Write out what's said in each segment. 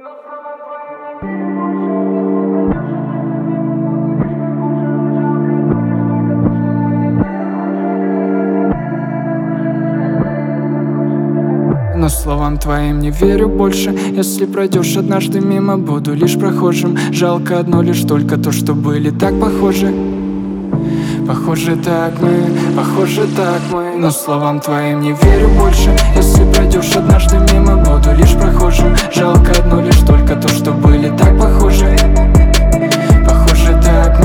Но словам твоим не верю больше. Если пройдешь однажды мимо, буду лишь прохожим. Жалко одно лишь только то, что были так похожи. Похоже так мы. Но словам твоим не верю больше. Если пройдешь однажды мимо, буду лишь прохожим. Жалко одно лишь только то, что были так похожи. Похоже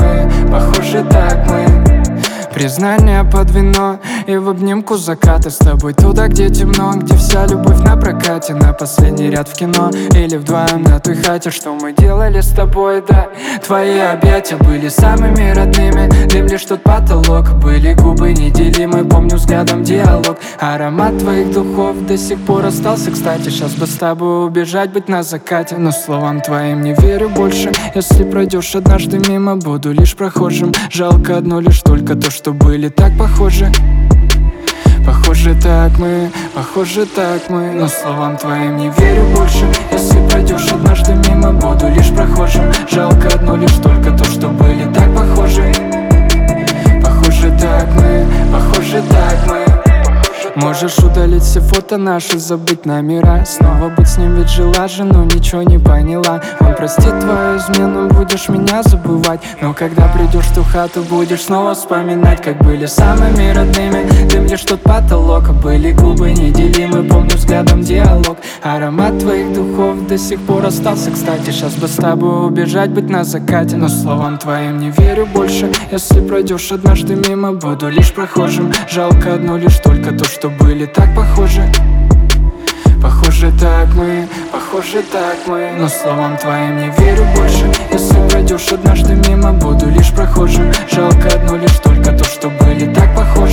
так мы. Признание под вино и в обнимку заката. С тобой туда, где темно, где вся любовь на прокате. На последний ряд в кино или вдвоем на той хате. Что мы делали с тобой, да? Твои объятия были самыми родными. Дым лишь тот потолок, были губы неделимы. Помню взглядом диалог. Аромат твоих духов до сих пор остался. Кстати, сейчас бы с тобой убежать, быть на закате. Но словам твоим не верю больше. Если пройдешь однажды мимо, буду лишь прохожим. Жалко одно лишь только то, что были так похожи. Похоже так мы. Но словам твоим не верю больше. Если пройдешь однажды мимо, буду лишь прохожим. Жалко одно лишь только то, что были так похожи. Похоже так мы. Можешь удалить все фото наши, забыть номера. Снова быть с ним, ведь жила же, но ничего не поняла. Он простит твою измену, будешь меня забывать. Но когда придешь в ту хату, будешь снова вспоминать, как были самыми родными. Дым лишь тот потолок, были губы неделимы. Помню взглядом диалог. Аромат твоих духов до сих пор остался. Кстати, сейчас бы с тобой убежать, быть на закате. Но словам твоим не верю больше. Если пройдешь однажды мимо, буду лишь прохожим. Жалко одно лишь только то, что были так похожи. Похоже так мы. Но словам твоим не верю больше. Если пройдешь однажды мимо, буду лишь прохожим. Жалко одно лишь только то, что были так похожи.